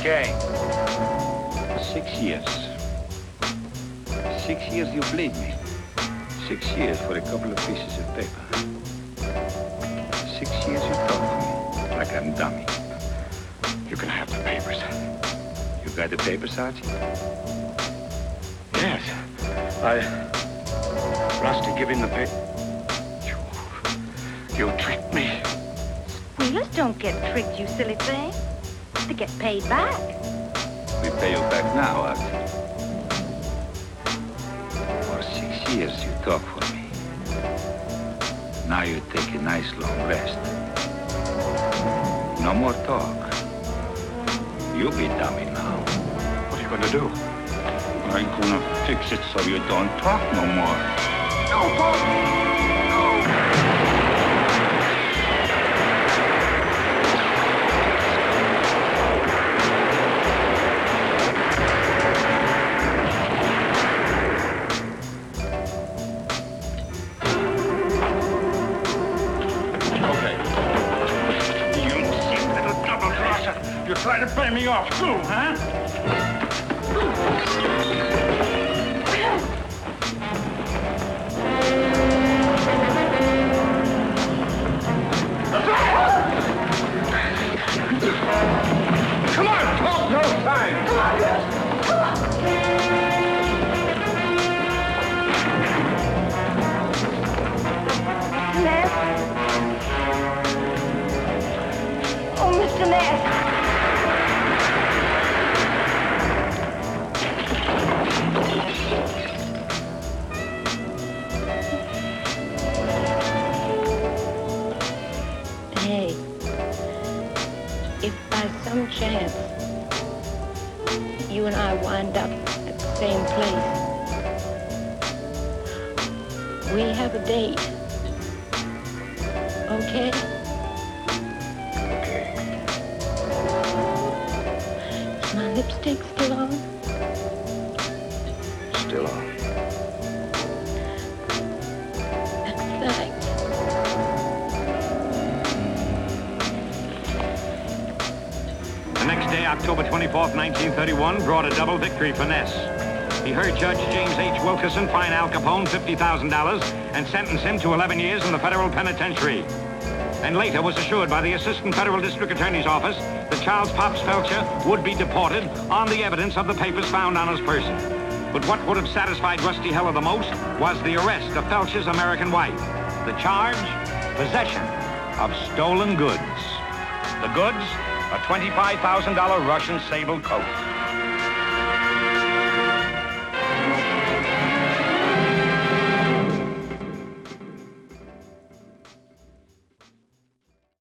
Okay. 6 years. 6 years you played me. 6 years for a couple of pieces of paper. 6 years you talk to me like I'm dummy. You can have the papers. You got the papers, Archie? Yes. Rusty, give him the paper. You tricked me. Squealers don't get tricked, you silly thing. They get paid back. We pay you back now, Archie. For 6 years you talk for me. Now you take a nice long rest. No more talk. You be dummy now. What are you going to do? I'm gonna fix it so you don't talk no more. No talk! You're trying to pay me off, too, huh? Come on, talk no time. Come on, yes. Come on. Ness? Oh, Mr. Ness. Hey, if by some chance you and I wind up at the same place, we have a date. Okay? Okay. Is my lipstick still on? Still on. Thanks. The next day, October 24th, 1931, brought a double victory for Ness. He heard Judge James H. Wilkerson fine Al Capone $50,000 and sentence him to 11 years in the federal penitentiary. And later was assured by the Assistant Federal District Attorney's Office that Charles Pops Felcher would be deported on the evidence of the papers found on his person. But what would have satisfied Rusty Heller the most was the arrest of Felcher's American wife. The charge? Possession of stolen goods. The goods? A $25,000 Russian sable coat.